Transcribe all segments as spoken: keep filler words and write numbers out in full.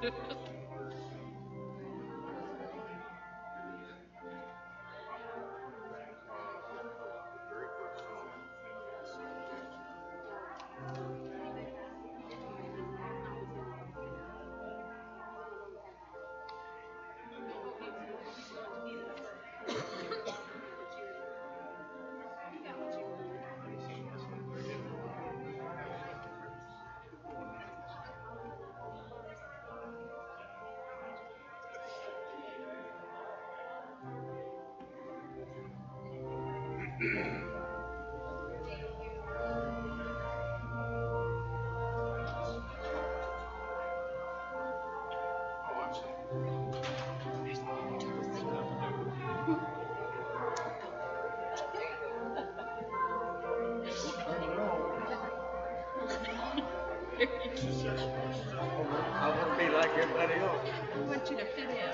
I want to be like everybody else. I want you to fit in.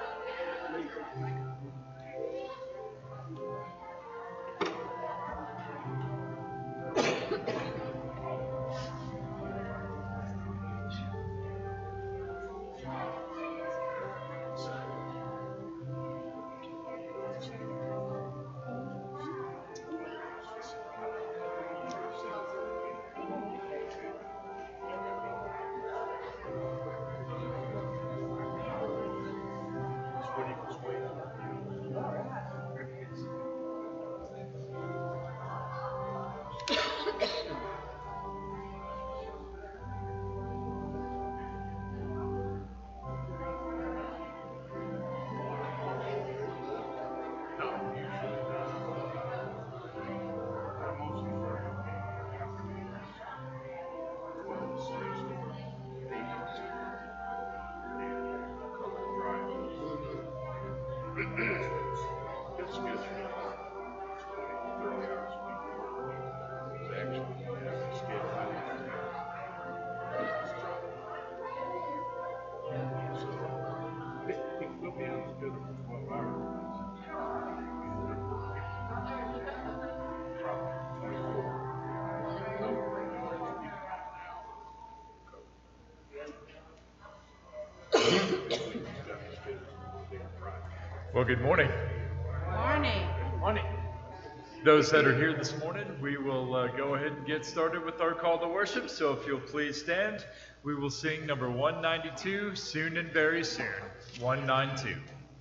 Well, good morning. Morning. Morning. Those that are here this morning, we will uh, go ahead and get started with our call to worship. So if you'll please stand, we will sing number one ninety-two, Soon and Very Soon. one ninety-two.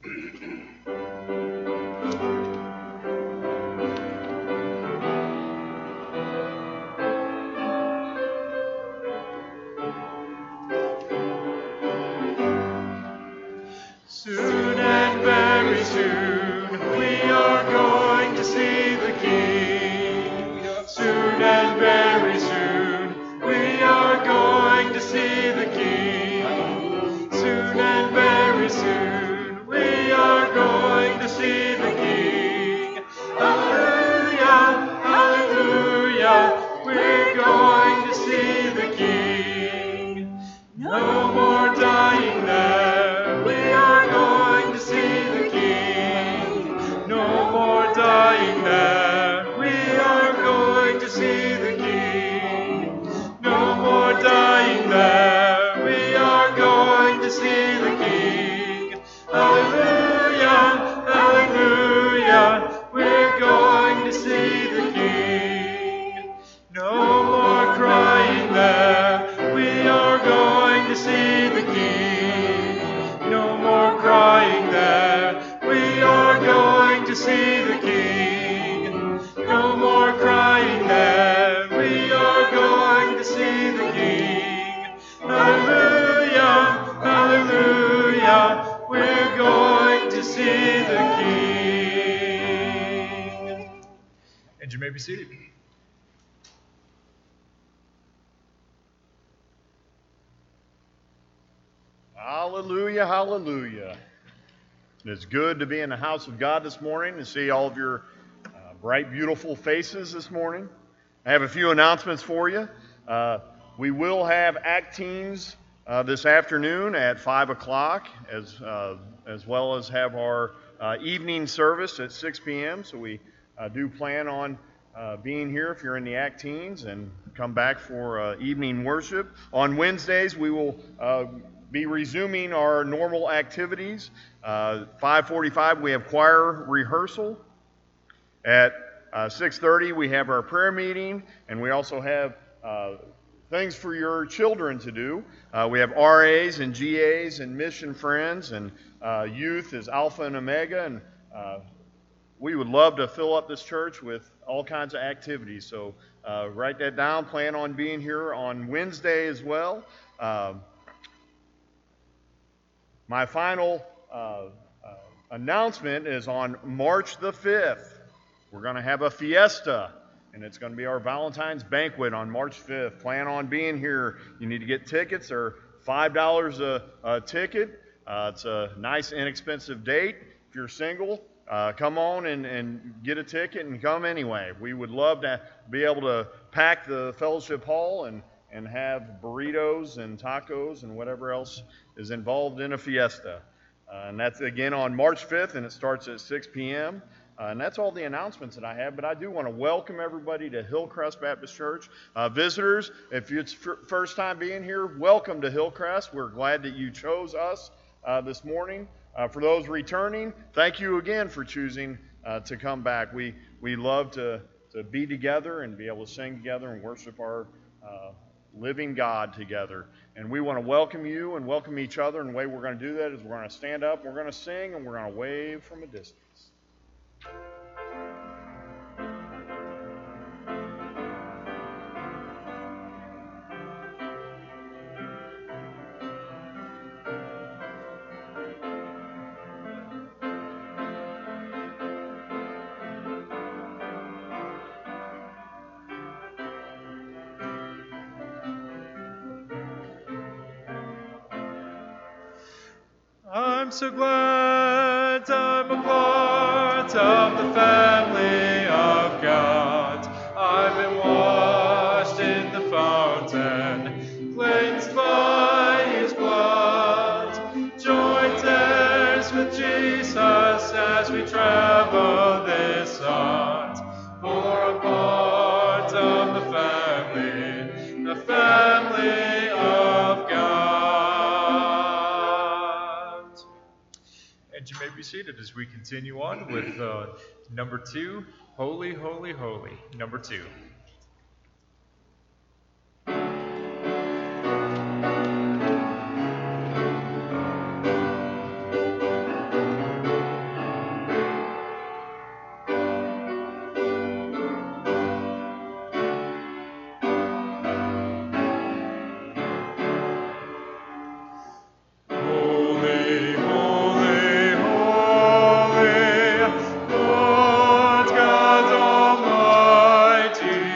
Soon and very soon we are going to see the King. Soon and very soon we are going to see the King. Soon and very soon we are going to see the King. Hallelujah, hallelujah, we're going to see the King. No more dying there, we are going to see the King. No more dying there, we are going to see the King. No more dying there, we are going to see the King. Hallelujah, hallelujah, we're going to see the King. No more crying there, we are going to see the King. No more crying there, we are going to see the King. No more crying there, we are going to see the King. Hallelujah, hallelujah, we're going to see the King. And you may be seated. Hallelujah, hallelujah. It's good to be in the house of God this morning and see all of your uh, bright, beautiful faces this morning. I have a few announcements for you. Uh, we will have ACT Teams uh, this afternoon at five o'clock, as, uh, as well as have our uh, evening service at six p.m. So we uh, do plan on uh, being here if you're in the Act Teens, and come back for uh, evening worship. On Wednesdays, we will uh, be resuming our normal activities. Uh, five forty-five, we have choir rehearsal. At uh, six thirty, we have our prayer meeting, and we also have uh, things for your children to do. Uh, we have R As and G As and mission friends, and uh, youth is Alpha and Omega, and uh, we would love to fill up this church with all kinds of activities. So uh, write that down. Plan on being here on Wednesday as well. Uh, my final uh, uh, announcement is on March the fifth. We're going to have a fiesta, and it's going to be our Valentine's banquet on March fifth. Plan on being here. You need to get tickets. They're five dollars a, a ticket. Uh, it's a nice, inexpensive date. If you're single, uh, come on and, and get a ticket and come anyway. We would love to be able to pack the fellowship hall and, and have burritos and tacos and whatever else is involved in a fiesta. Uh, and that's, again, on March fifth, and it starts at six p.m., Uh, and that's all the announcements that I have, but I do want to welcome everybody to Hillcrest Baptist Church. Uh, visitors, if it's f- first time being here, welcome to Hillcrest. We're glad that you chose us uh, this morning. Uh, for those returning, thank you again for choosing uh, to come back. We we love to, to be together and be able to sing together and worship our uh, living God together. And we want to welcome you and welcome each other, and the way we're going to do that is we're going to stand up, we're going to sing, and we're going to wave from a distance. I'm so glad I'm a part of the family of God. I've been washed in the fountain, cleansed by His blood. Joint heirs with Jesus as we travel this earth. For a part of the family, the family of God. And you may be seated as we continue on with uh, number two, Holy, Holy, Holy, number two. Almighty.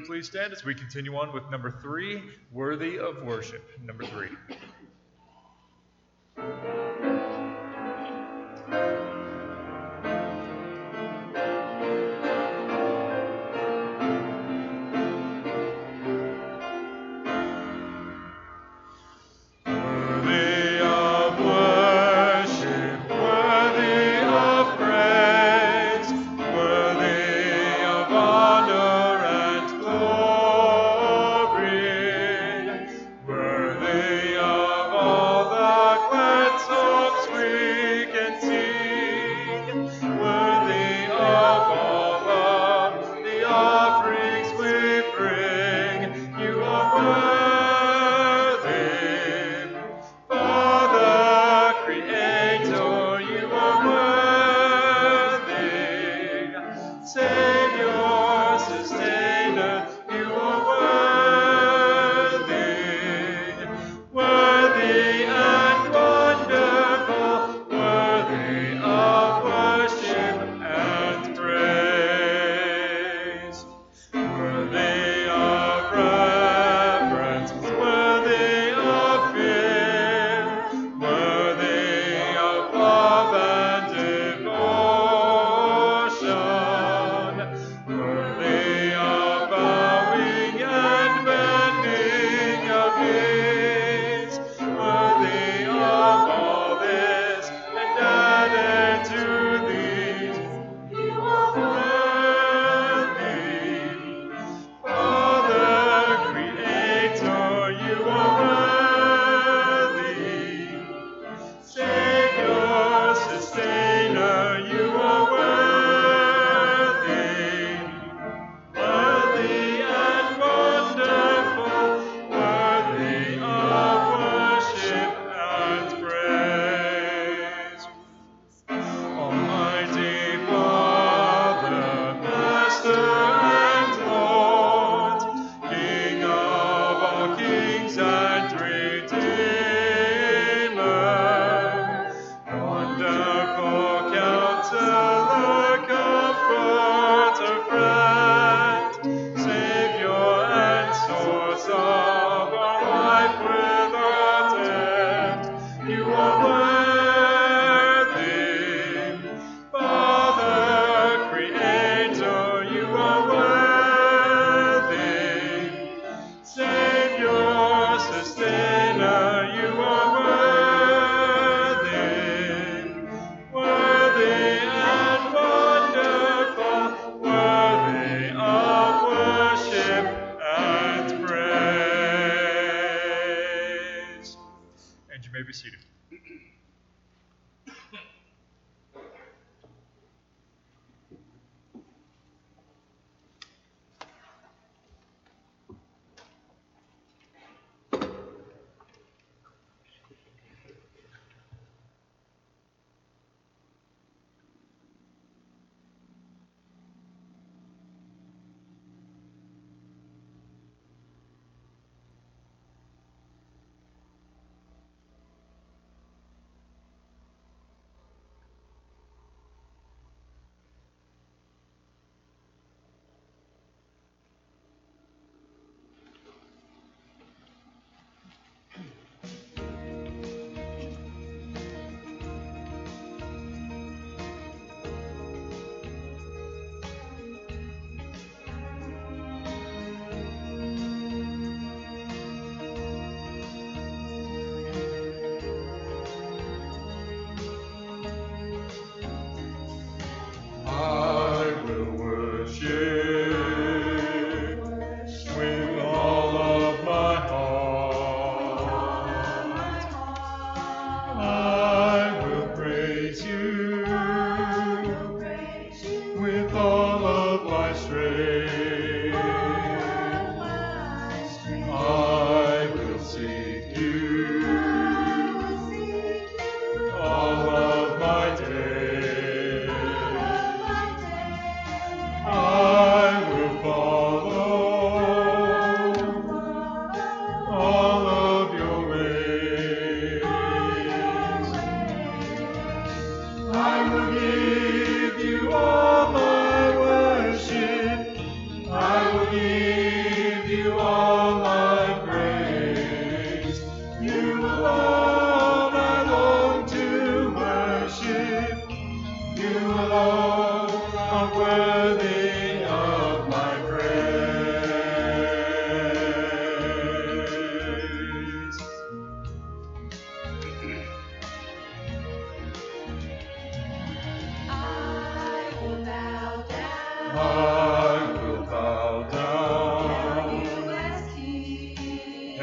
please stand as we continue on with number three, Worthy of Worship. Number three.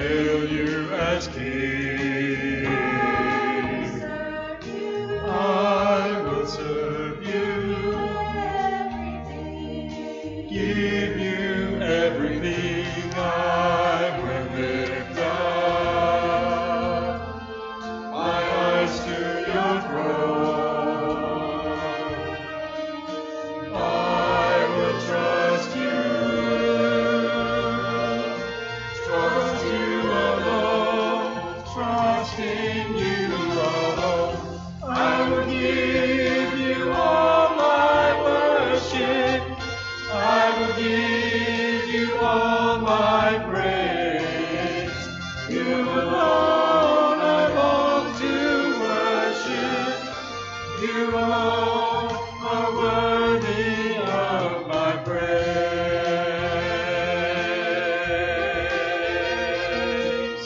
hail you as King. I will serve you, give you everything. I will lift up my eyes to your throne. I will trust you, trust you alone, trust in you alone. I will give you all my worship. I will give you all my praise. You alone I long to worship. You alone are worthy of my praise.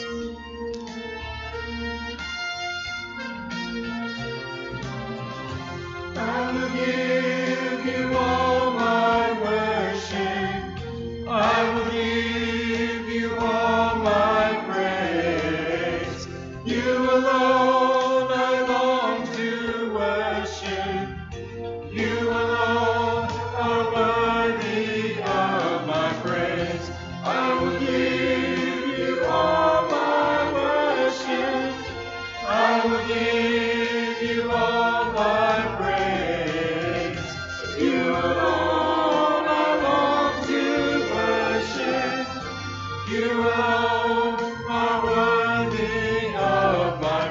I will give you all my worship. I will give you all my praise. You alone I long to worship. You alone are worthy of my praise. I will give you all my worship. I will give you all my praise. You alone I long to worship. You alone are worthy of my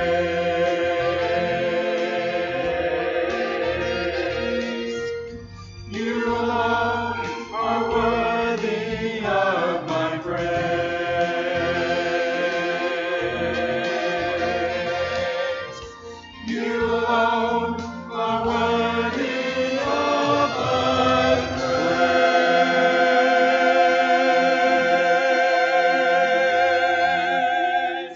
praise. You alone are worthy of my praise. You alone are worthy of my praise.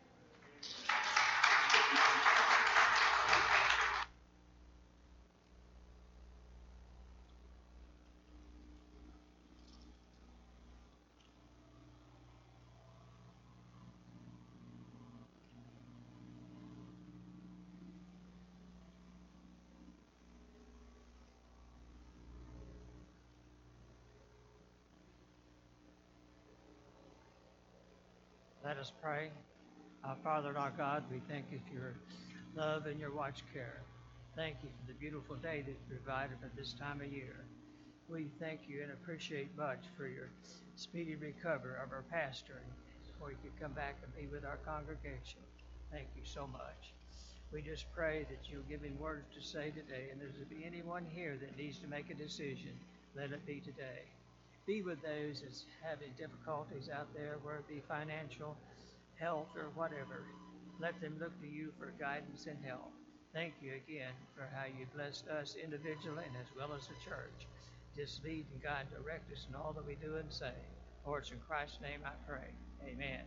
Let us pray. Our Father and our God, we thank you for your love and your watch care. Thank you for the beautiful day that you provided at this time of year. We thank you and appreciate much for your speedy recovery of our pastor, before he could come back and be with our congregation. Thank you so much. We just pray that you'll give him words to say today, and if there be anyone here that needs to make a decision, let it be today. Be with those that's having difficulties out there, whether it be financial, health, or whatever. Let them look to you for guidance and help. Thank you again for how you blessed us individually and as well as the church. Just lead and guide, direct us in all that we do and say. For it's in Christ's name I pray. Amen.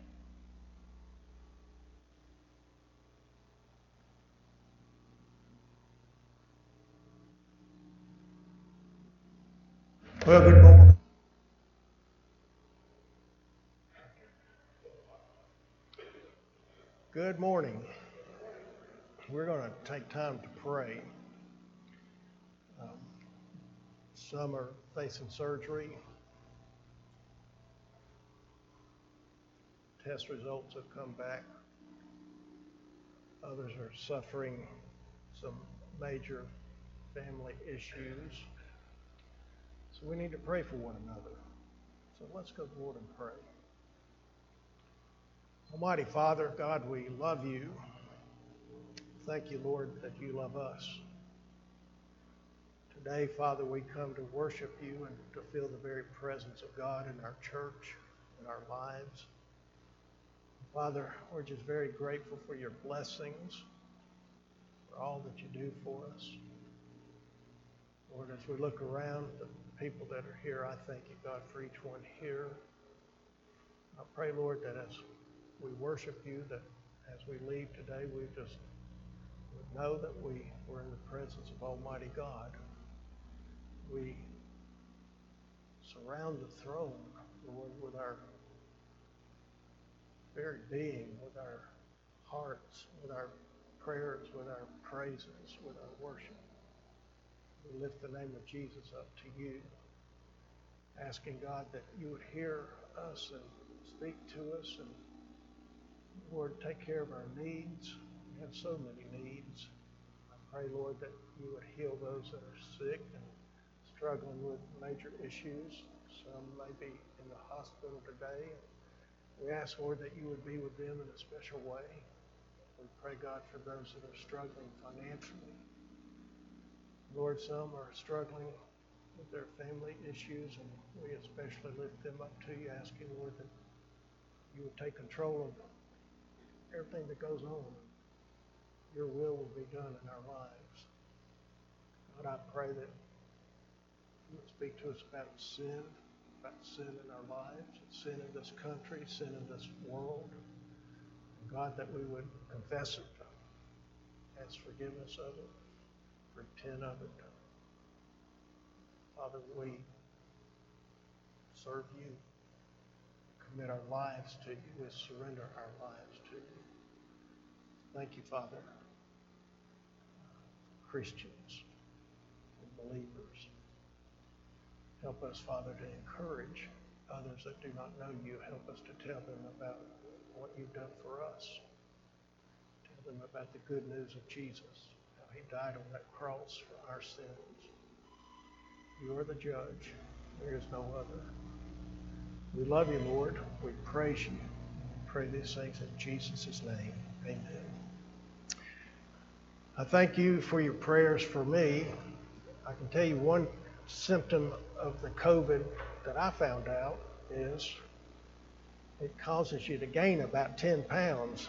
Well, good morning. Good morning. We're going to take time to pray. Um, some are facing surgery. Test results have come back. Others are suffering some major family issues. So we need to pray for one another. So let's go to the Lord and pray. Almighty Father, God, we love you. Thank you, Lord, that you love us. Today, Father, we come to worship you and to feel the very presence of God in our church, in our lives. Father, we're just very grateful for your blessings, for all that you do for us. Lord, as we look around the people that are here, I thank you, God, for each one here. I pray, Lord, that as we worship you, that as we leave today, we just would know that we were in the presence of Almighty God. We surround the throne, Lord, with our very being, with our hearts, with our prayers, with our praises, with our worship. We lift the name of Jesus up to you, asking God that you would hear us and speak to us, and Lord, take care of our needs. We have so many needs. I pray, Lord, that you would heal those that are sick and struggling with major issues. Some may be in the hospital today. We ask, Lord, that you would be with them in a special way. We pray, God, for those that are struggling financially. Lord, some are struggling with their family issues, and we especially lift them up to you, asking, Lord, that you would take control of everything that goes on. Your will will be done in our lives. God, I pray that you would speak to us about sin, about sin in our lives, sin in this country, sin in this world. God, that we would confess it, ask forgiveness of it, repent of it. Father, we serve you, commit our lives to you, we surrender our lives to you. Thank you, Father. Christians and believers, help us, Father, to encourage others that do not know you. Help us to tell them about what you've done for us. Tell them about the good news of Jesus, how he died on that cross for our sins. You are the judge. There is no other. We love you, Lord. We praise you. We pray these things in Jesus' name. Amen. I thank you for your prayers for me. I can tell you one symptom of the COVID that I found out is it causes you to gain about ten pounds.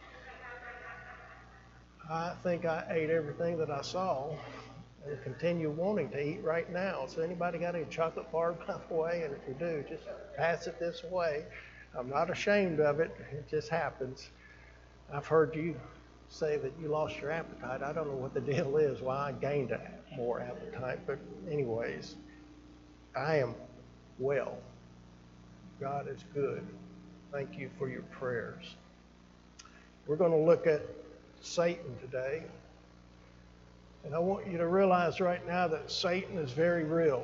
I think I ate everything that I saw and continue wanting to eat right now. So anybody got any chocolate bar by the way? And if you do, just pass it this way. I'm not ashamed of it. It just happens. I've heard you say that you lost your appetite. I don't know what the deal is, why I gained more appetite. But anyways, I am well. God is good. Thank you for your prayers. We're going to look at Satan today. And I want you to realize right now that Satan is very real.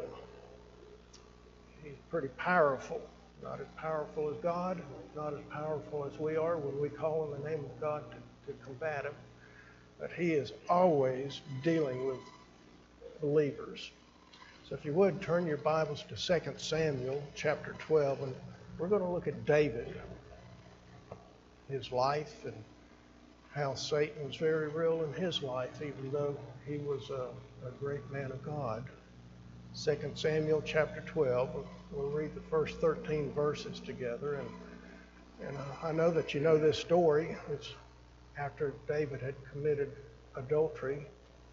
He's pretty powerful. Not as powerful as God, not as powerful as we are when we call on the name of God to, to combat him. But he is always dealing with believers. So if you would, turn your Bibles to Second Samuel chapter twelve, and we're going to look at David, his life, and how Satan was very real in his life, even though he was a, a great man of God. Second Samuel chapter twelve, we'll read the first thirteen verses together. And, and uh, I know that you know this story. It's after David had committed adultery,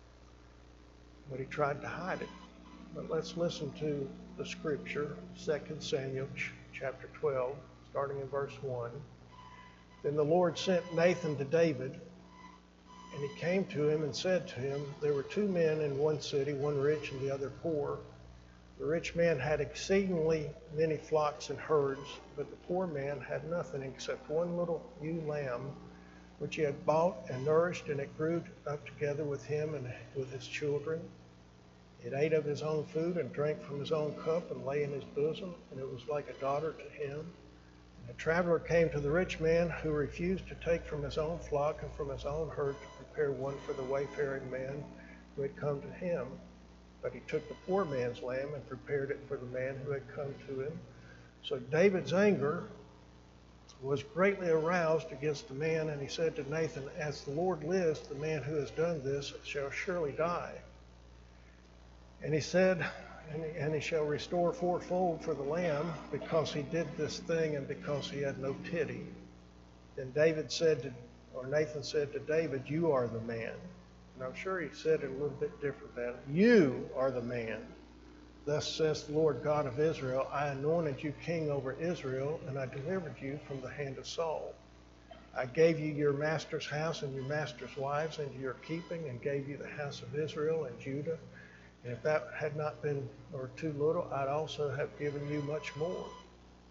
but he tried to hide it. But let's listen to the scripture, Second Samuel ch- chapter twelve, starting in verse one. Then the Lord sent Nathan to David, and he came to him and said to him, there were two men in one city, one rich and the other poor. The rich man had exceedingly many flocks and herds, but the poor man had nothing except one little ewe lamb, which he had bought and nourished, and it grew up together with him and with his children. It ate of his own food and drank from his own cup and lay in his bosom, and it was like a daughter to him. A traveler came to the rich man, who refused to take from his own flock and from his own herd to prepare one for the wayfaring man who had come to him. But he took the poor man's lamb and prepared it for the man who had come to him. So David's anger was greatly aroused against the man, and he said to Nathan, as the Lord lives, the man who has done this shall surely die. And he said, And he, and he shall restore fourfold for the lamb, because he did this thing and because he had no pity. Then David said to, or Nathan said to David, you are the man. And I'm sure he said it a little bit different than that. You are the man. Thus says the Lord God of Israel, I anointed you king over Israel, and I delivered you from the hand of Saul. I gave you your master's house and your master's wives into your keeping, and gave you the house of Israel and Judah. And if that had not been, or too little, I'd also have given you much more.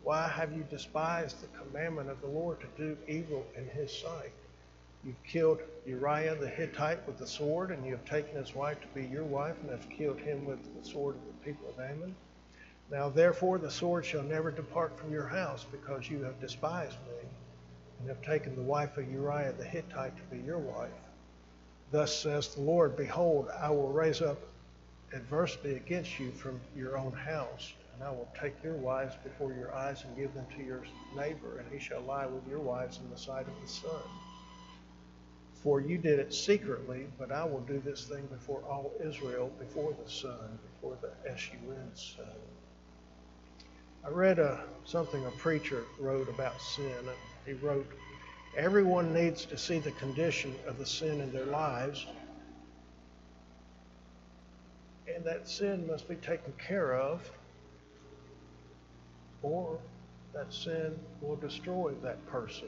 Why have you despised the commandment of the Lord to do evil in his sight? You've killed Uriah the Hittite with the sword, and you have taken his wife to be your wife, and have killed him with the sword of the people of Ammon. Now therefore the sword shall never depart from your house, because you have despised me, and have taken the wife of Uriah the Hittite to be your wife. Thus says the Lord, behold, I will raise up adversity against you from your own house, and I will take your wives before your eyes and give them to your neighbor, and he shall lie with your wives in the sight of the sun. For you did it secretly, but I will do this thing before all Israel, before the sun, before the S U N sun. I read uh, something a preacher wrote about sin, and he wrote, everyone needs to see the condition of the sin in their lives, and that sin must be taken care of, or that sin will destroy that person.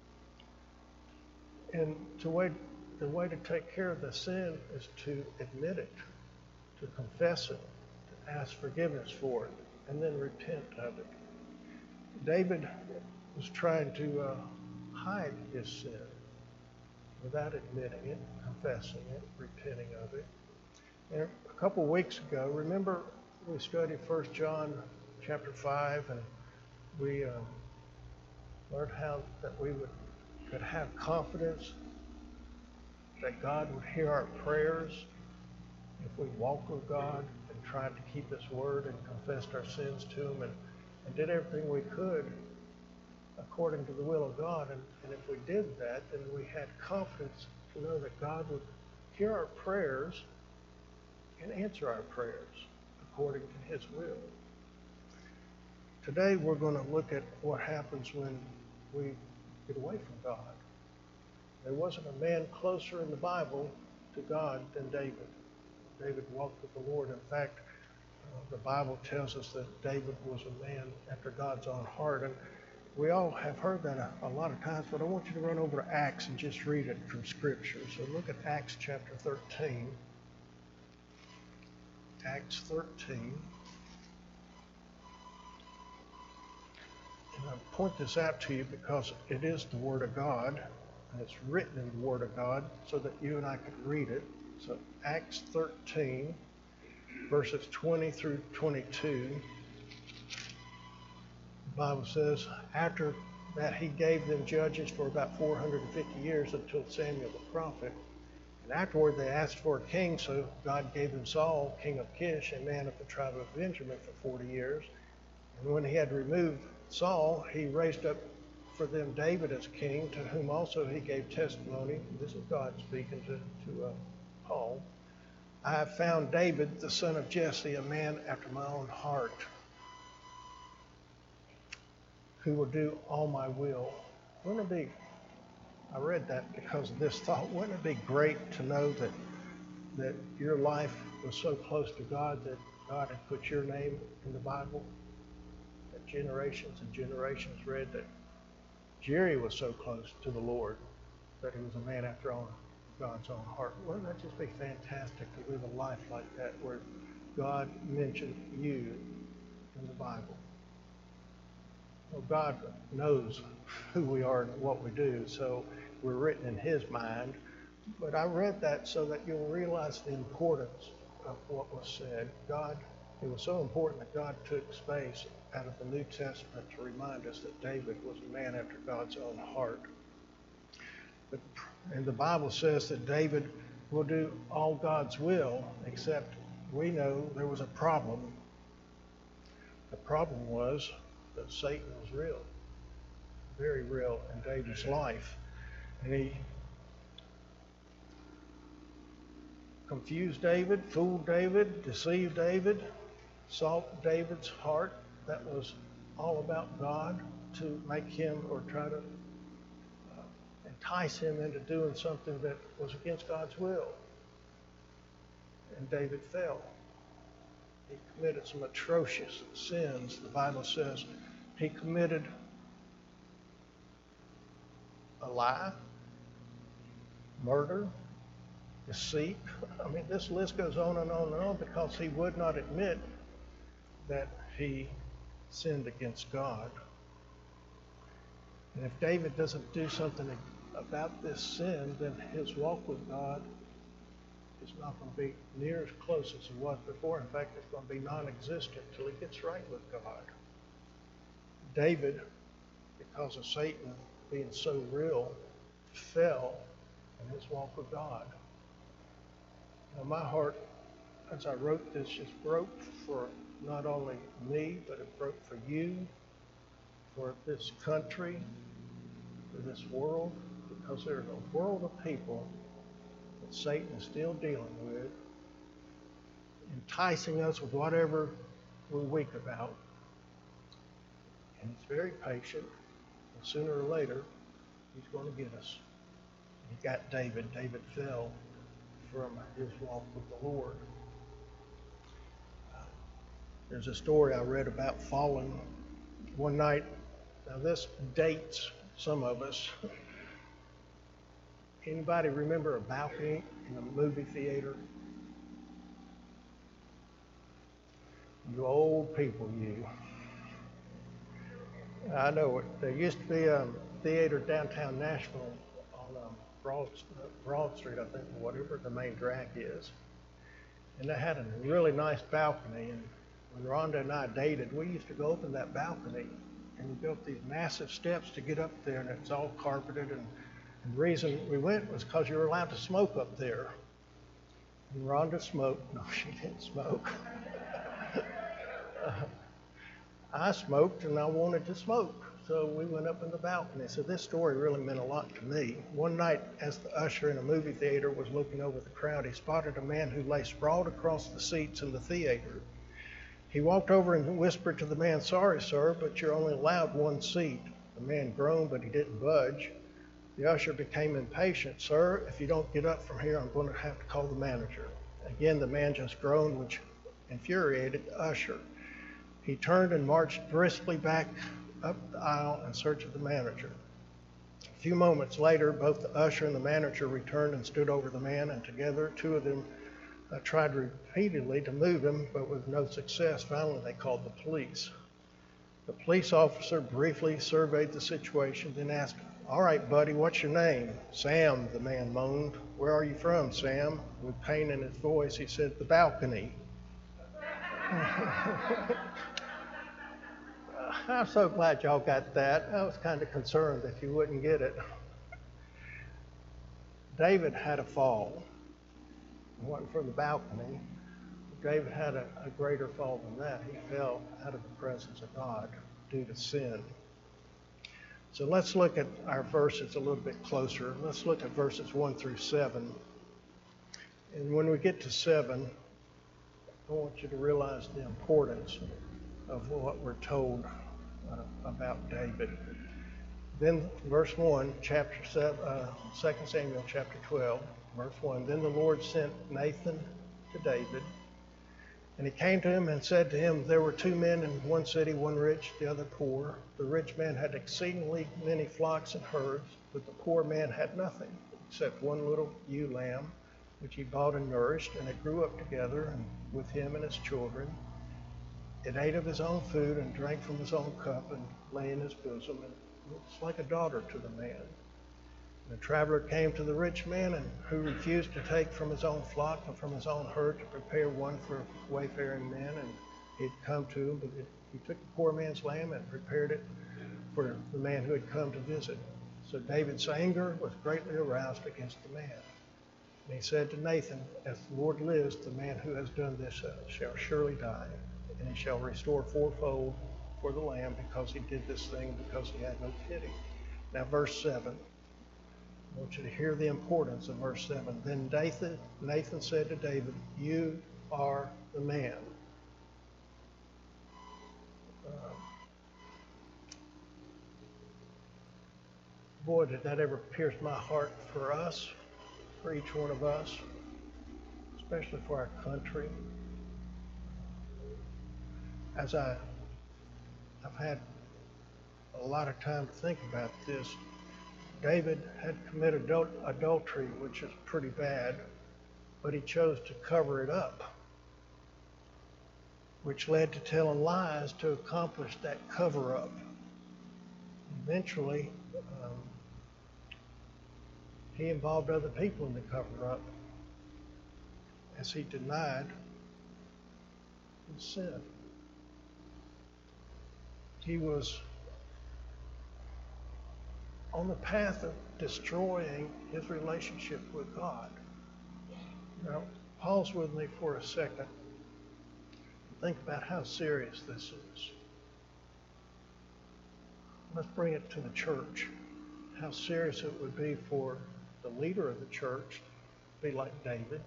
And to way, the way to take care of the sin is to admit it, to confess it, to ask forgiveness for it, and then repent of it. David was trying to uh, hide his sin without admitting it, confessing it, repenting of it. And a couple weeks ago, remember we studied First John chapter five, and we uh, learned how that we would could have confidence that God would hear our prayers if we walked with God and tried to keep his word and confessed our sins to him, and, and did everything we could according to the will of God. And, and if we did that, then we had confidence to know that God would hear our prayers and answer our prayers according to his will. Today we're going to look at what happens when we get away from God. There wasn't a man closer in the Bible to God than David. David walked with the Lord. In fact, uh, the Bible tells us that David was a man after God's own heart. And we all have heard that a, a lot of times, but I want you to run over to Acts and just read it from Scripture. So look at Acts chapter thirteen. Acts thirteen. And I point this out to you because it is the Word of God, and it's written in the Word of God so that you and I could read it. So Acts thirteen, verses twenty through twenty-two. The Bible says, after that he gave them judges for about four hundred fifty years until Samuel the prophet. And afterward they asked for a king, so God gave them Saul, king of Kish, a man of the tribe of Benjamin, for forty years. And when he had removed Saul, he raised up for them David as king, to whom also he gave testimony. This is God speaking to, to uh, Paul. I have found David, the son of Jesse, a man after my own heart, who will do all my will. Wouldn't it be, I read that because of this thought, wouldn't it be great to know that that your life was so close to God that God had put your name in the Bible? That generations and generations read that Jerry was so close to the Lord that he was a man after all God's own heart. Wouldn't that just be fantastic to live a life like that where God mentioned you in the Bible? Well, God knows who we are and what we do, so we're written in his mind. But I read that so that you'll realize the importance of what was said. God, it was so important that God took space out of the New Testament to remind us that David was a man after God's own heart. But, and the Bible says that David will do all God's will, except we know there was a problem. The problem was that Satan was real, very real in David's life. And he confused David, fooled David, deceived David, sought David's heart. That was all about God, to make him or try to uh, entice him into doing something that was against God's will. And David fell. He committed some atrocious sins. The Bible says he committed a lie, murder, deceit. I mean, this list goes on and on and on because he would not admit that he sinned against God. And if David doesn't do something about this sin, then his walk with God is not going to be near as close as it was before. In fact, it's going to be non-existent till he gets right with God. David, because of Satan being so real, fell in his walk with God. Now, my heart, as I wrote this, just broke for not only me, but it broke for you, for this country, for this world, because there's a world of people that Satan is still dealing with, enticing us with whatever we're weak about. And he's very patient, and sooner or later, he's going to get us. He got David. David fell from his walk with the Lord. Uh, there's a story I read about falling one night. Now this dates some of us. Anybody remember a balcony in a movie theater? You old people, you. I know it. There used to be a theater downtown Nashville on um, Broad, uh, Broad Street, I think, whatever the main drag is. And they had a really nice balcony. And when Rhonda and I dated, we used to go up in that balcony, and we built these massive steps to get up there, and it's all carpeted. And, and the reason we went was because you were allowed to smoke up there. And Rhonda smoked. No, she didn't smoke. uh, I smoked, and I wanted to smoke. So we went up in the balcony. So this story really meant a lot to me. One night, as the usher in a movie theater was looking over the crowd, he spotted a man who lay sprawled across the seats in the theater. He walked over and whispered to the man, "Sorry, sir, but you're only allowed one seat." The man groaned, but he didn't budge. The usher became impatient. "Sir, if you don't get up from here, I'm going to have to call the manager." Again, the man just groaned, which infuriated the usher. He turned and marched briskly back up the aisle in search of the manager. A few moments later, both the usher and the manager returned and stood over the man, and together, two of them uh, tried repeatedly to move him, but with no success. Finally, they called the police. The police officer briefly surveyed the situation, then asked, "All right, buddy, what's your name?" "Sam," the man moaned. "Where are you from, Sam?" With pain in his voice, he said, "The balcony." I'm so glad y'all got that. I was kind of concerned that you wouldn't get it. David had a fall. It wasn't from the balcony. David had a, a greater fall than that. He fell out of the presence of God due to sin. So let's look at our verses a little bit closer. Let's look at verses one through seven. And when we get to seven, I want you to realize the importance of what we're told uh, about David. Then verse one, chapter seven, uh, Second Samuel chapter twelve, verse one. Then the Lord sent Nathan to David, and he came to him and said to him, "There were two men in one city, one rich, the other poor. The rich man had exceedingly many flocks and herds, but the poor man had nothing except one little ewe lamb, which he bought and nourished, and it grew up together and with him and his children. It ate of his own food and drank from his own cup and lay in his bosom, and looks like a daughter to the man. The traveler came to the rich man, and who refused to take from his own flock and from his own herd to prepare one for wayfaring men, and he'd come to him, but it, he took the poor man's lamb and prepared it for the man who had come to visit. So David's anger was greatly aroused against the man. And he said to Nathan, "As the Lord lives, the man who has done this uh, shall surely die, and he shall restore fourfold for the lamb, because he did this thing, because he had no pity." Now verse seven. I want you to hear the importance of verse seven. Then Nathan, Nathan said to David, "You are the man." Um, boy, did that ever pierce my heart for us, for each one of us, especially for our country. As I, I've had a lot of time to think about this, David had committed adul- adultery, which is pretty bad, but he chose to cover it up. which led to telling lies to accomplish that cover-up. Eventually, um, he involved other people in the cover-up as he denied his sin. He was on the path of destroying his relationship with God. Now, pause with me for a second. Think about how serious this is. Let's bring it to the church. How serious it would be for the leader of the church to be like David.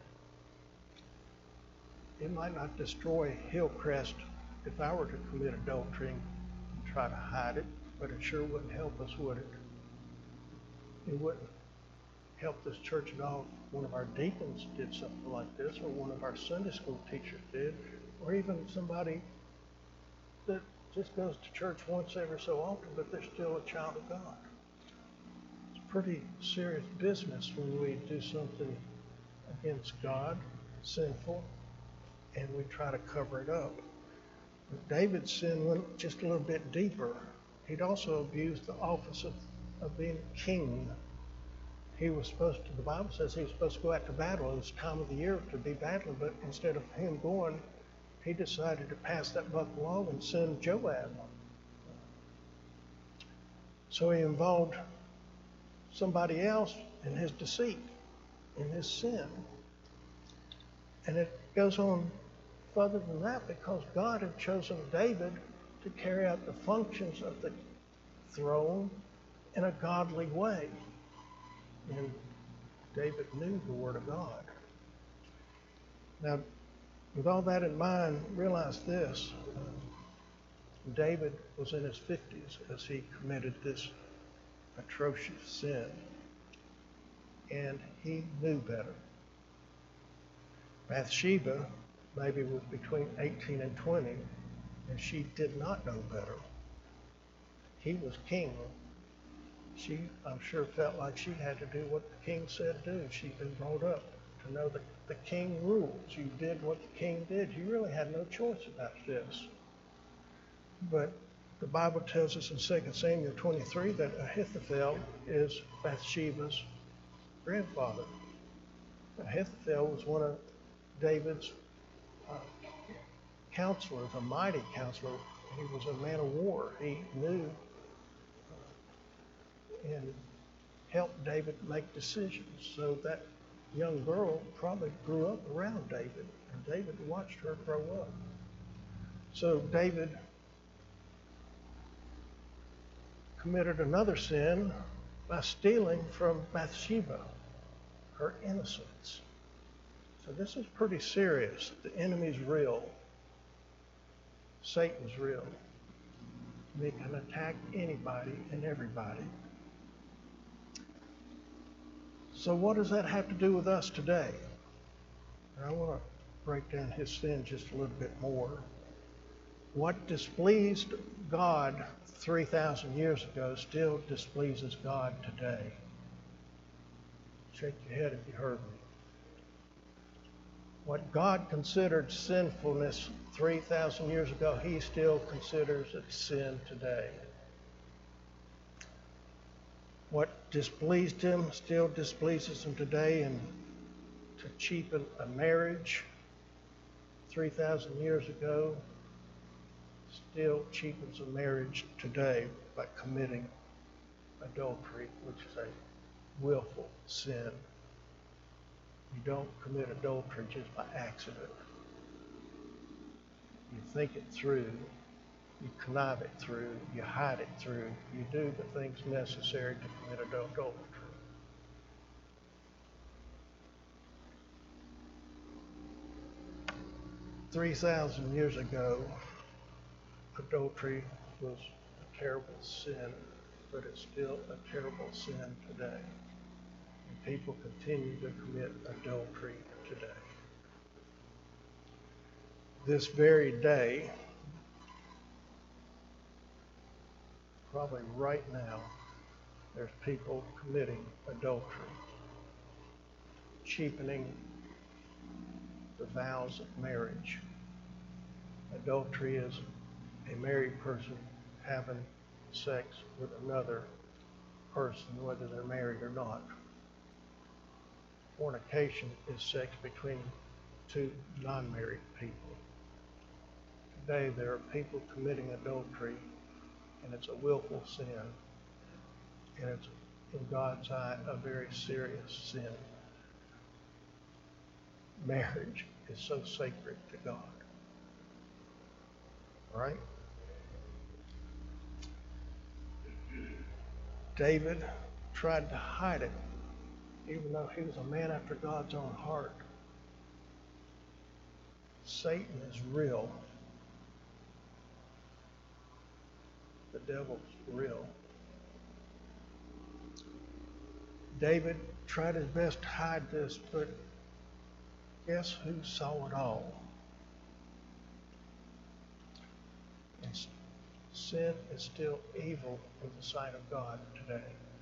It might not destroy Hillcrest if I were to commit adultery and try to hide it, but it sure wouldn't help us, would it? It wouldn't help this church at all if one of our deacons did something like this, or one of our Sunday school teachers did, or even somebody that just goes to church once every so often, but they're still a child of God. It's pretty serious business when we do something against God, sinful, and we try to cover it up. But David's sin went just a little bit deeper. He'd also abused the office of, of being king. He was supposed to, the Bible says he was supposed to go out to battle. It was time of the year to be battling, but instead of him going, he decided to pass that buck along and send Joab. So he involved somebody else in his deceit, in his sin. And it goes on further than that, because God had chosen David to carry out the functions of the throne in a godly way. And David knew the Word of God. Now, with all that in mind, realize this. Uh, David was in his fifties as he committed this atrocious sin. And he knew better. Bathsheba maybe was between eighteen and twenty, and she did not know better. He was king. She, I'm sure, felt like she had to do what the king said do. She'd been brought up to know that the king rules. You did what the king did. You really had no choice about this. But the Bible tells us in Second Samuel twenty-three that Ahithophel is Bathsheba's grandfather. Ahithophel was one of David's uh, counselors, a mighty counselor. He was a man of war. He knew uh, and helped David make decisions. So that young girl probably grew up around David, and David watched her grow up. So David committed another sin by stealing from Bathsheba her innocence. So this is pretty serious. The enemy's real. Satan's real. They can attack anybody and everybody. So what does that have to do with us today? And I want to break down his sin just a little bit more. What displeased God three thousand years ago still displeases God today. Shake your head if you heard me. What God considered sinfulness three thousand years ago, he still considers it sin today. What displeased him still displeases him today, and to cheapen a marriage three thousand years ago still cheapens a marriage today by committing adultery, which is a willful sin. You don't commit adultery just by accident. You think it through, you connive it through, you hide it through, you do the things necessary to commit adultery. three thousand years ago, adultery was a terrible sin, but it's still a terrible sin today. And people continue to commit adultery today. This very day, probably right now, there's people committing adultery, cheapening the vows of marriage. Adultery is a married person having sex with another person, whether they're married or not. Fornication is sex between two non-married people. Today there are people committing adultery, and it's a willful sin, and it's in God's eye a very serious sin. Marriage is so sacred to God. Right? David tried to hide it, even though he was a man after God's own heart. Satan is real. The devil's real. David tried his best to hide this, but guess who saw it all? And sin is still evil in the sight of God today.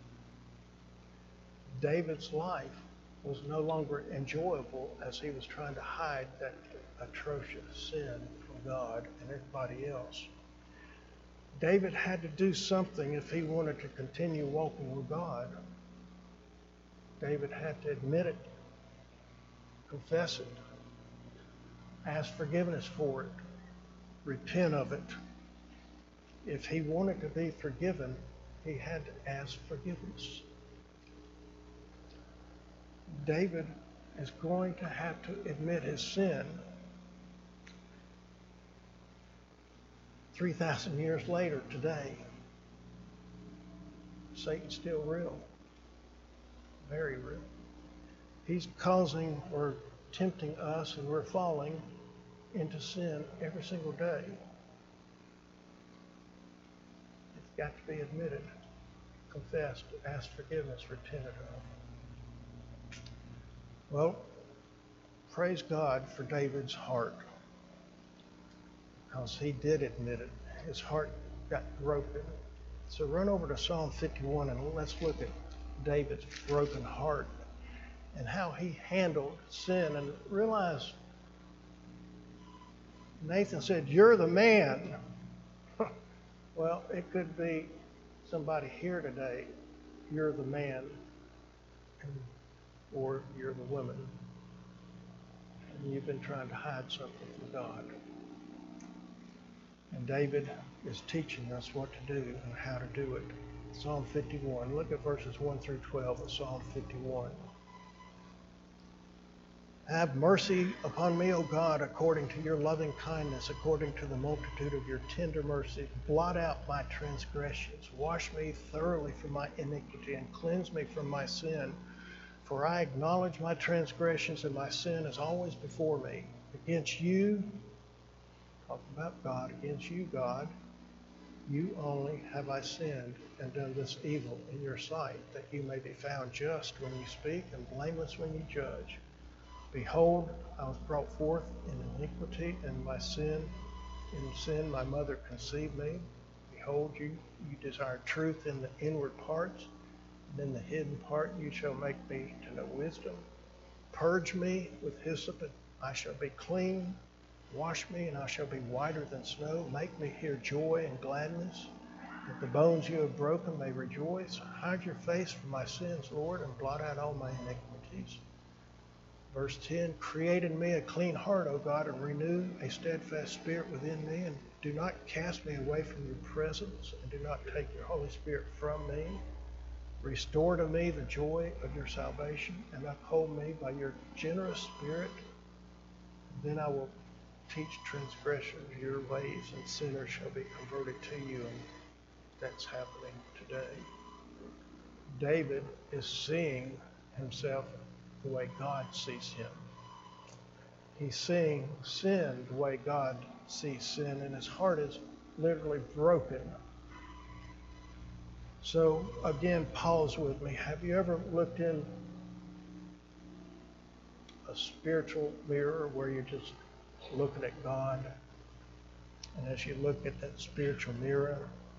David's life was no longer enjoyable as he was trying to hide that atrocious sin from God and everybody else. David had to do something if he wanted to continue walking with God. David had to admit it, confess it, ask forgiveness for it, repent of it. If he wanted to be forgiven, he had to ask forgiveness. David is going to have to admit his sin three thousand years later today. Satan's still real, very real. He's causing or tempting us, and we're falling into sin every single day. It's got to be admitted, confessed, asked forgiveness, repented of. Well, praise God for David's heart, because he did admit it. His heart got broken. So run over to Psalm fifty-one and let's look at David's broken heart and how he handled sin. And realize Nathan said, "You're the man." Well, it could be somebody here today. You're the man, or you're the woman, and you've been trying to hide something from God. And David is teaching us what to do and how to do it. Psalm fifty-one. Look at verses one through twelve of Psalm fifty-one. Have mercy upon me, O God, according to your loving kindness, according to the multitude of your tender mercies. Blot out my transgressions. Wash me thoroughly from my iniquity and cleanse me from my sin. For I acknowledge my transgressions, and my sin is always before me. Against you, talking about God, against you, God, you only have I sinned and done this evil in your sight, that you may be found just when you speak and blameless when you judge. Behold, I was brought forth in iniquity, and my sin, in sin my mother conceived me. Behold, you, you desire truth in the inward parts, and in the hidden part you shall make me to know wisdom. Purge me with hyssop, and I shall be clean. Wash me, and I shall be whiter than snow. Make me hear joy and gladness, that the bones you have broken may rejoice. Hide your face from my sins, Lord, and blot out all my iniquities. Verse ten, create in me a clean heart, O God, and renew a steadfast spirit within me. And do not cast me away from your presence, and do not take your Holy Spirit from me. Restore to me the joy of your salvation, and uphold me by your generous spirit. Then I will teach transgressors your ways, and sinners shall be converted to you. And that's happening today. David is seeing himself the way God sees him. He's seeing sin the way God sees sin, and his heart is literally broken. So again, pause with me. Have you ever looked in a spiritual mirror where you're just looking at God, and as you look at that spiritual mirror,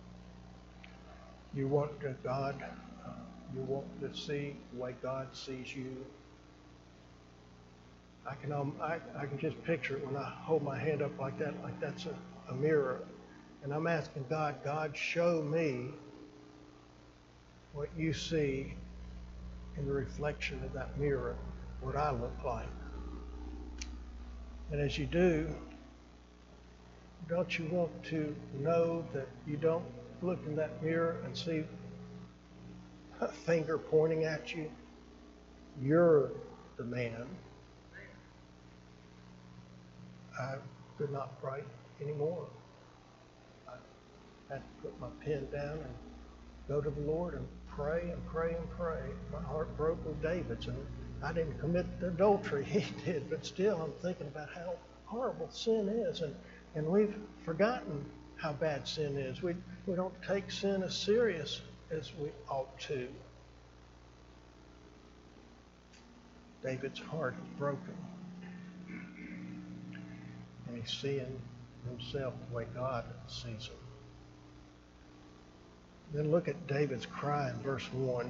you want to God, uh, you want to see the way God sees you? I can um, I, I can just picture it when I hold my hand up like that, like that's a, a mirror. And I'm asking God, God, show me what you see in the reflection of that mirror, what I look like. And as you do, don't you want to know that you don't look in that mirror and see a finger pointing at you? You're the man. I could not write anymore. I had to put my pen down and go to the Lord and pray and pray and pray. My heart broke with David's, and I didn't commit adultery. He did, but still I'm thinking about how horrible sin is, and, and we've forgotten how bad sin is. We, we don't take sin as serious as we ought to. David's heart is broken. And he's seeing himself the way God sees him. Then look at David's cry in verse one.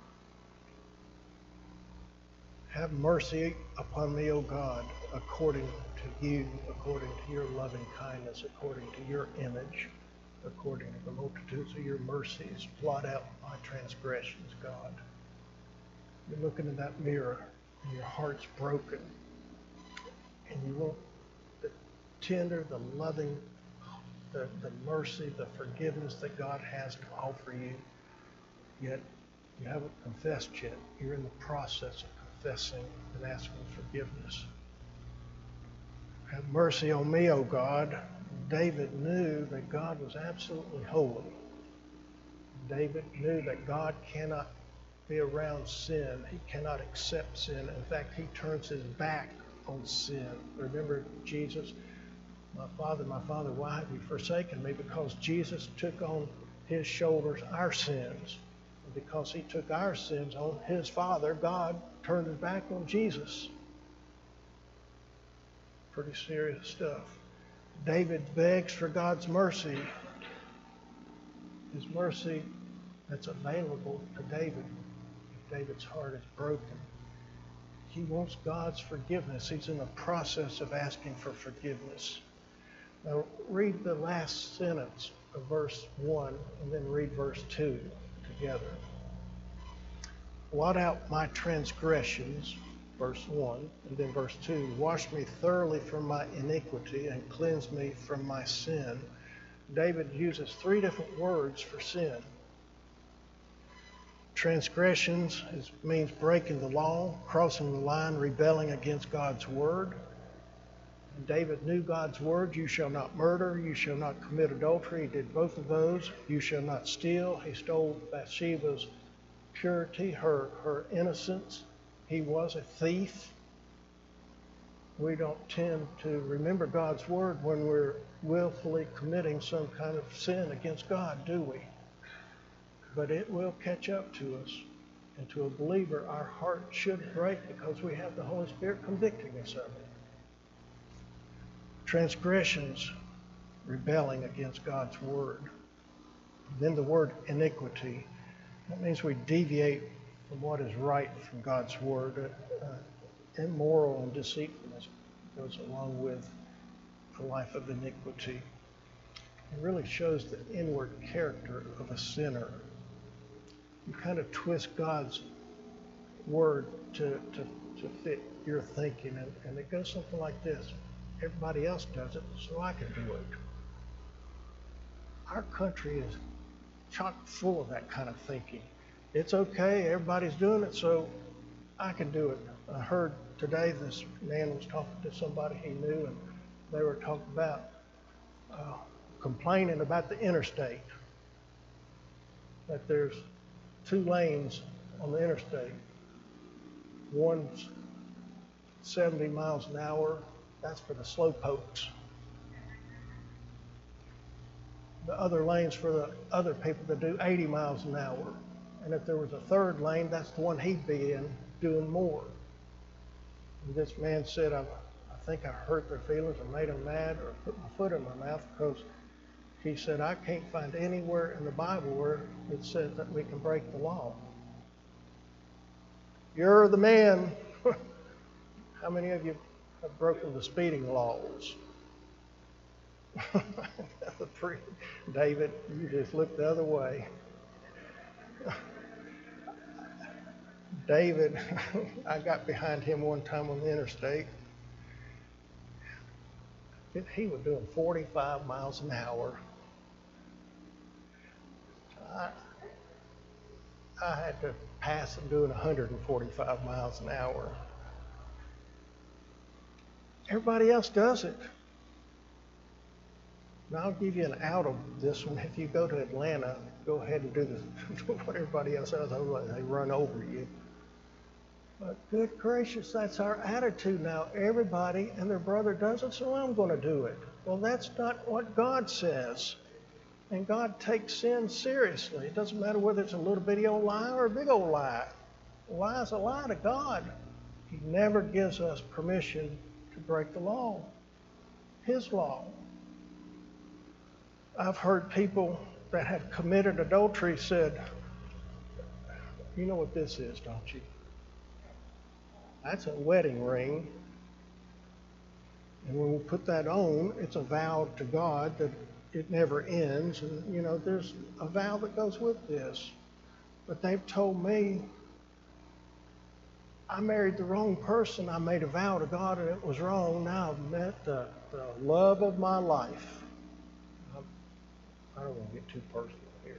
Have mercy upon me, O God, according to you, according to your loving kindness, according to your image, according to the multitudes of your mercies. Blot out my transgressions, God. You're looking in that mirror, and your heart's broken. And you want the tender, the loving, the, the mercy, the forgiveness that God has to offer you. Yet you haven't confessed yet. You're in the process of confessing and asking forgiveness. Have mercy on me, O God. David knew that God was absolutely holy. David knew that God cannot be around sin. He cannot accept sin. In fact, he turns his back on sin. Remember Jesus, my Father, my Father, why have you forsaken me? Because Jesus took on his shoulders our sins. And because he took our sins on his Father, God turned his back on Jesus. Pretty serious stuff. David begs for God's mercy. His mercy that's available to David if David's heart is broken. He wants God's forgiveness. He's in the process of asking for forgiveness. Now read the last sentence of verse one and then read verse two together. Blot out my transgressions, verse one, and then verse two. Wash me thoroughly from my iniquity and cleanse me from my sin. David uses three different words for sin. Transgressions is, means breaking the law, crossing the line, rebelling against God's word. And David knew God's word. You shall not murder. You shall not commit adultery. He did both of those. You shall not steal. He stole Bathsheba's purity, her, her innocence. He was a thief. We don't tend to remember God's word when we're willfully committing some kind of sin against God, do we? But it will catch up to us. And to a believer, our heart should break because we have the Holy Spirit convicting us of it. Transgressions, rebelling against God's word. Then the word iniquity. That means we deviate from what is right from God's word. Uh, immoral and deceitfulness goes along with a life of iniquity. It really shows the inward character of a sinner. You kind of twist God's word to, to, to fit your thinking, and, and it goes something like this. Everybody else does it, so I can do it. Our country is chock full of that kind of thinking. It's okay, everybody's doing it, so I can do it. I heard today this man was talking to somebody he knew, and they were talking about uh, complaining about the interstate, that there's two lanes on the interstate. One's seventy miles an hour. That's for the slow pokes. The other lane's for the other people that do eighty miles an hour. And if there was a third lane, that's the one he'd be in doing more. And this man said, I, I think I hurt their feelings or made them mad or put my foot in my mouth because he said, I can't find anywhere in the Bible where it says that we can break the law. You're the man. How many of you have broken the speeding laws? David, you just looked the other way. David, I got behind him one time on the interstate. He was doing forty-five miles an hour. I, I had to pass him doing one hundred forty-five miles an hour. Everybody else does it. Now I'll give you an out of this one. If you go to Atlanta, go ahead and do the, what everybody else does. They run over you. But good gracious, that's our attitude now. Everybody and their brother does it, so I'm going to do it. Well, that's not what God says. And God takes sin seriously. It doesn't matter whether it's a little bitty old lie or a big old lie. A lie is a lie to God. He never gives us permission to break the law, His law. I've heard people that have committed adultery said, you know what this is, don't you? That's a wedding ring. And when we put that on, it's a vow to God that it never ends. And, you know, there's a vow that goes with this. But they've told me, I married the wrong person. I made a vow to God and it was wrong. Now I've met the, the love of my life. I'm, I don't want to get too personal here.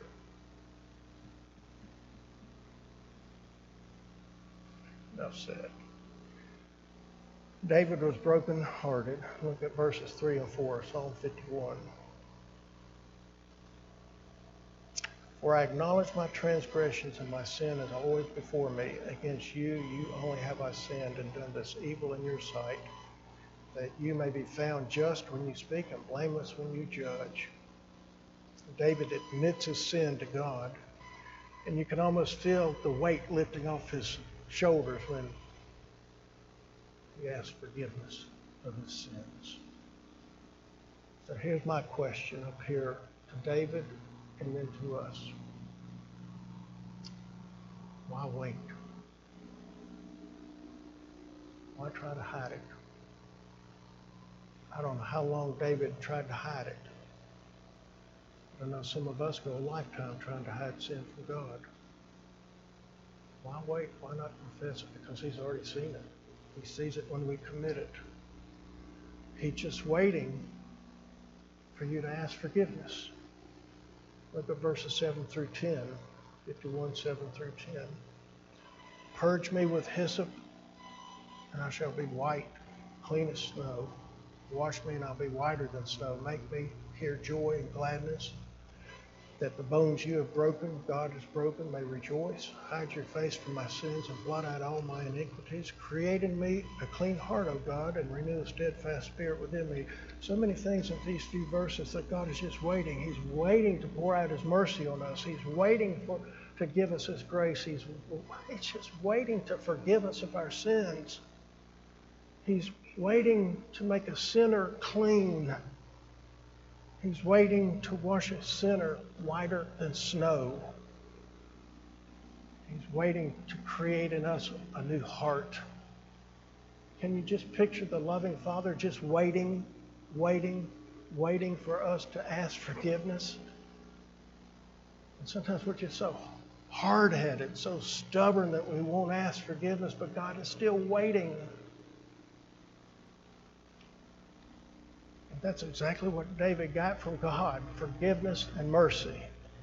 Enough said. David was brokenhearted. Look at verses three and four, Psalm fifty-one. For I acknowledge my transgressions, and my sin is always before me. Against you, you only have I sinned and done this evil in your sight, that you may be found just when you speak and blameless when you judge. David admits his sin to God, and you can almost feel the weight lifting off his shoulders when he asks forgiveness of his sins. So here's my question up here to David and then to us. Why wait? Why try to hide it? I don't know how long David tried to hide it. I know some of us go a lifetime trying to hide sin from God. Why wait? Why not confess it? Because He's already seen it. He sees it when we commit it. He's just waiting for you to ask forgiveness. Look at verses seven through ten, fifty-one, seven through ten. Purge me with hyssop, and I shall be white, clean as snow. Wash me, and I'll be whiter than snow. Make me hear joy and gladness, that the bones you have broken, God has broken, may rejoice. Hide your face from my sins and blot out all my iniquities. Create in me a clean heart, O God, and renew a steadfast spirit within me. So many things in these few verses that God is just waiting. He's waiting to pour out His mercy on us. He's waiting for to give us His grace. He's, he's just waiting to forgive us of our sins. He's waiting to make a sinner clean. He's waiting to wash a sinner whiter than snow. He's waiting to create in us a new heart. Can you just picture the loving Father just waiting, waiting, waiting for us to ask forgiveness? And sometimes we're just so hard-headed, so stubborn that we won't ask forgiveness, but God is still waiting. That's exactly what David got from God, forgiveness and mercy.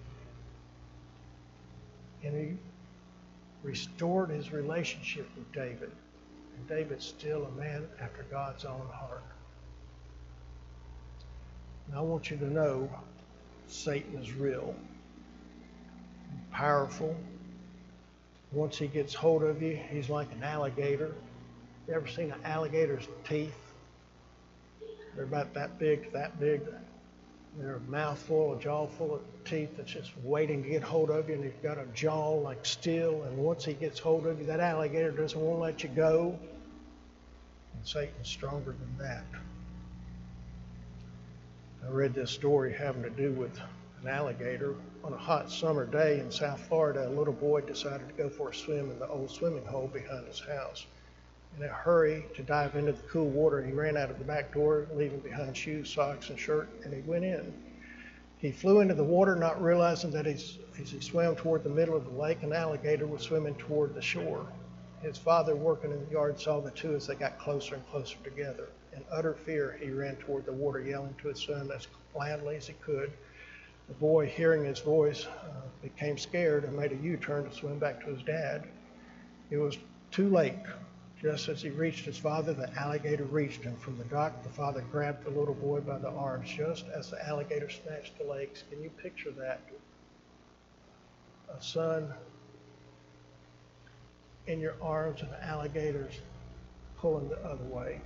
And he restored his relationship with David. And David's still a man after God's own heart. And I want you to know Satan is real, powerful. Once he gets hold of you, he's like an alligator. You ever seen an alligator's teeth? They're about that big, that big. They're a mouthful, a jaw full of teeth that's just waiting to get hold of you, and he's got a jaw like steel, and once he gets hold of you, that alligator doesn't want to let you go. And Satan's stronger than that. I read this story having to do with an alligator. On a hot summer day in South Florida, a little boy decided to go for a swim in the old swimming hole behind his house. In a hurry to dive into the cool water, he ran out of the back door, leaving behind shoes, socks, and shirt, and he went in. He flew into the water, not realizing that he's, as he swam toward the middle of the lake, an alligator was swimming toward the shore. His father, working in the yard, saw the two as they got closer and closer together. In utter fear, he ran toward the water, yelling to his son as loudly as he could. The boy, hearing his voice, uh, became scared and made a U-turn to swim back to his dad. It was too late. Just as he reached his father, the alligator reached him. From the dock, the father grabbed the little boy by the arms just as the alligator snatched the legs. Can you picture that? A son in your arms and the alligators pulling the other way.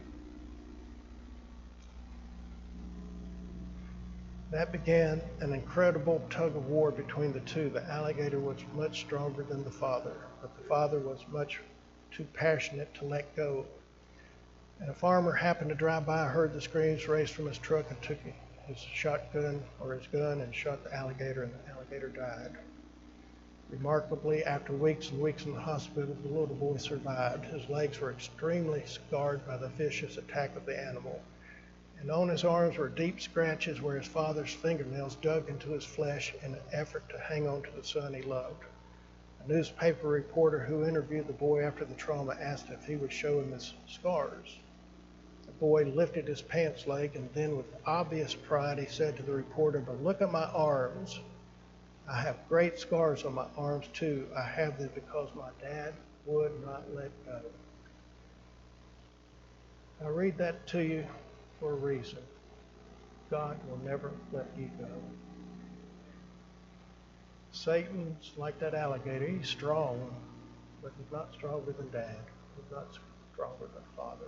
That began an incredible tug of war between the two. The alligator was much stronger than the father, but the father was much too passionate to let go. And a farmer happened to drive by, heard the screams, raced from his truck and took his shotgun or his gun and shot the alligator, and the alligator died. Remarkably, after weeks and weeks in the hospital, the little boy survived. His legs were extremely scarred by the vicious attack of the animal, and on his arms were deep scratches where his father's fingernails dug into his flesh in an effort to hang on to the son he loved. A newspaper reporter who interviewed the boy after the trauma asked if he would show him his scars. The boy lifted his pants leg, and then with obvious pride he said to the reporter, "But look at my arms. I have great scars on my arms too. I have them because my dad would not let go." I read that to you for a reason. God will never let you go. Satan's like that alligator. He's strong, but he's not stronger than Dad. He's not stronger than Father.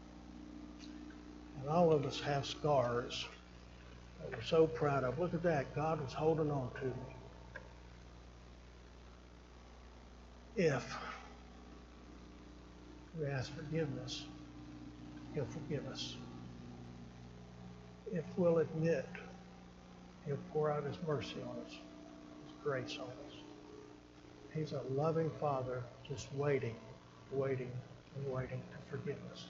And all of us have scars that we're so proud of. Look at that. God was holding on to me. If we ask forgiveness, He'll forgive us. If we'll admit, He'll pour out His mercy on us, His grace on us. He's a loving Father, just waiting, waiting, and waiting to forgive us.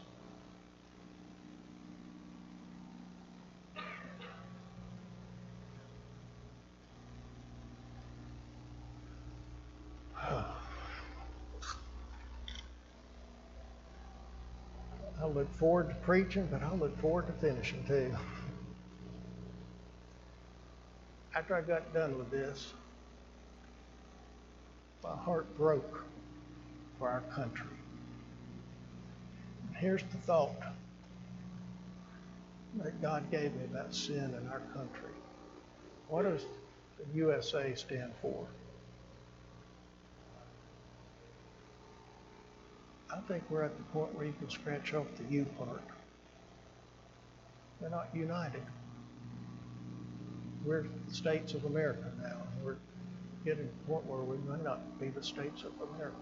I look forward to preaching, but I look forward to finishing too. After I got done with this, my heart broke for our country. And here's the thought that God gave me about sin in our country. What does the U S A stand for? I think we're at the point where you can scratch off the U part. We're not united. We're the states of America now. We're getting to the point where we may not be the states of America.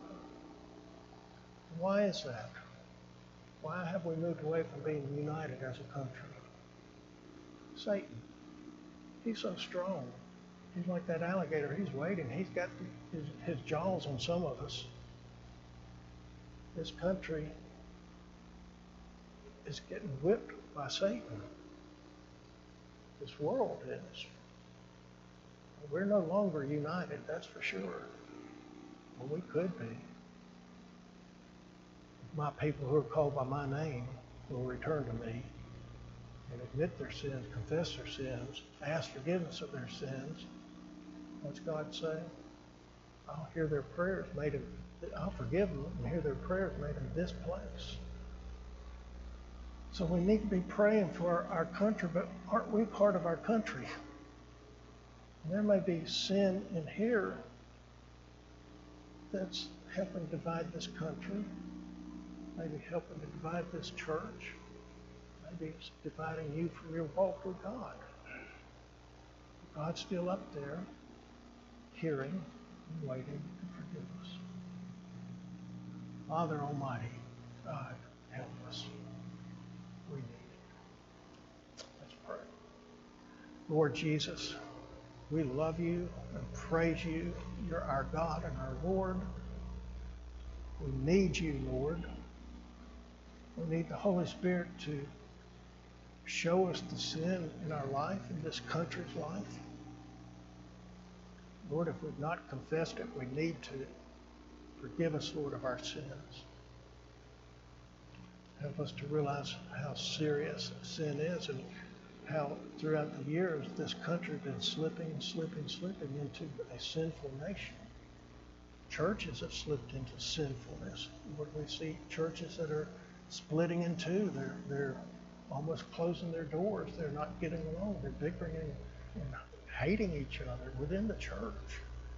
Why is that? Why have we moved away from being united as a country? Satan, he's so strong. He's like that alligator. He's waiting. He's got his, his jaws on some of us. This country is getting whipped by Satan. This world is. We're no longer united, that's for sure. Well, we could be. My people who are called by my name will return to me and admit their sins, confess their sins, ask forgiveness of their sins. What's God say? I'll hear their prayers made in I'll forgive them and hear their prayers made in this place. So we need to be praying for our, our country, but aren't we part of our country? And there may be sin in here that's helping divide this country, maybe helping to divide this church, maybe it's dividing you from your walk with God. God's still up there, hearing and waiting to forgive us. Father Almighty, God, help us. We need it. Let's pray. Lord Jesus, we love you and praise you. You're our God and our Lord. We need you, Lord. We need the Holy Spirit to show us the sin in our life, in this country's life. Lord, if we've not confessed it, we need to. Forgive us, Lord, of our sins. Help us to realize how serious sin is and how throughout the years this country has been slipping, slipping, slipping into a sinful nation. Churches have slipped into sinfulness. Lord, we see churches that are splitting in two. They're, they're almost closing their doors. They're not getting along. They're bickering and, and hating each other within the church.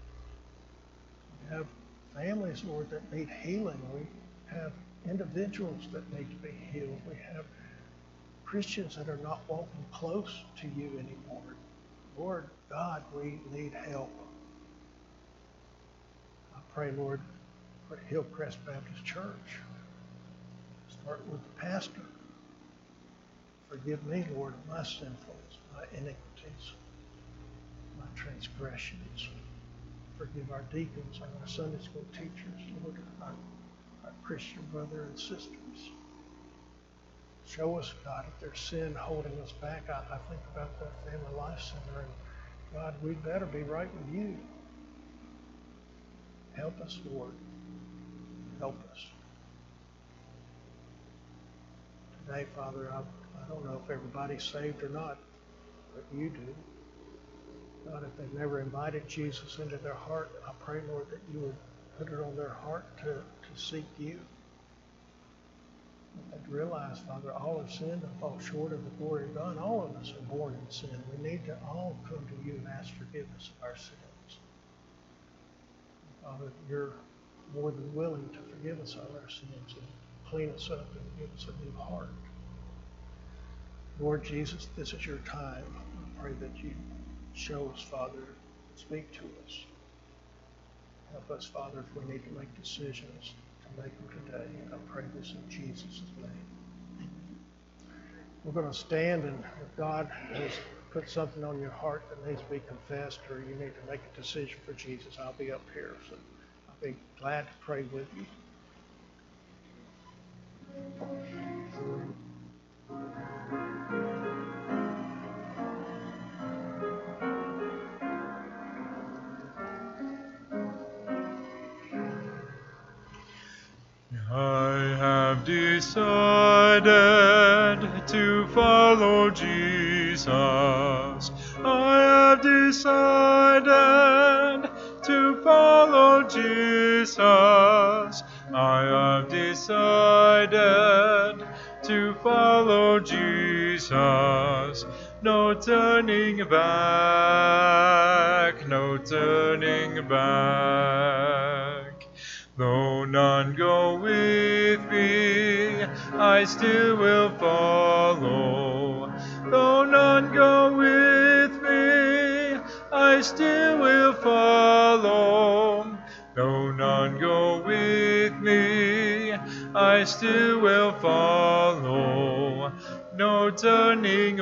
We have families, Lord, that need healing. We have individuals that need to be healed. We have Christians that are not walking close to you anymore. Lord God, we need help. I pray, Lord, for Hillcrest Baptist Church. Start with the pastor. Forgive me, Lord, of my sinfulness, my iniquities, my transgressions. Forgive our deacons and our Sunday school teachers, Lord, our, our Christian brother and sisters. Show us, God, if there's sin holding us back. I, I think about the Family Life Center, and God, we better be right with you. Help us, Lord. Help us. Today, Father, I, I don't know if everybody's saved or not, but you do. God, if they've never invited Jesus into their heart, I pray, Lord, that you would put it on their heart to, to seek you. And realize, Father, all have sinned and fall short of the glory of God. All of us are born in sin. We need to all come to you and ask forgiveness of our sins. Father, you're more than willing to forgive us all our sins and clean us up and give us a new heart. Lord Jesus, this is your time. I pray that you show us, Father, speak to us. Help us, Father, if we need to make decisions, to make them today. And I pray this in Jesus' name. We're going to stand, and if God has put something on your heart that needs to be confessed, or you need to make a decision for Jesus, I'll be up here. So I'll be glad to pray with you. I have decided to follow Jesus. I have decided to follow Jesus. I have decided to follow Jesus. No turning back, no turning back. Though none go with me, I still will follow. Though none go with me, I still will follow. Though none go with me, I still will follow. No turning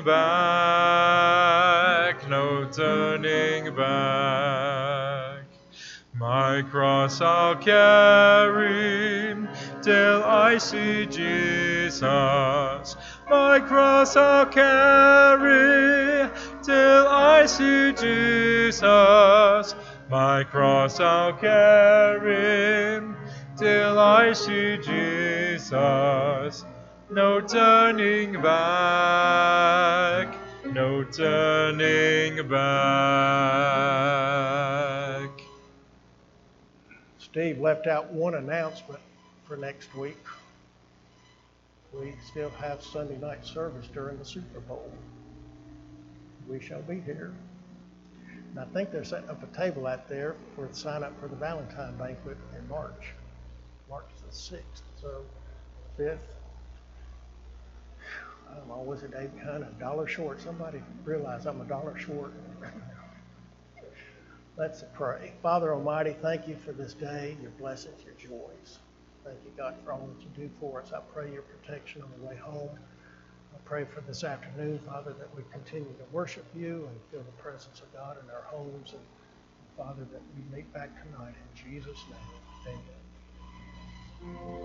back, no turning back. My cross I'll carry till I see Jesus. My cross I'll carry till I see Jesus. My cross I'll carry till I see Jesus. No turning back, no turning back. Steve left out one announcement for next week. We still have Sunday night service during the Super Bowl. We shall be here. And I think they're setting up a table out there for the sign up for the Valentine banquet in March. March the sixth, so fifth. I'm always a day behind, a dollar short. Somebody realize I'm a dollar short. Let's pray. Father Almighty, thank you for this day, your blessings, your joys. Thank you, God, for all that you do for us. I pray your protection on the way home. I pray for this afternoon, Father, that we continue to worship you and feel the presence of God in our homes. And, Father, that we meet back tonight in Jesus' name. Amen.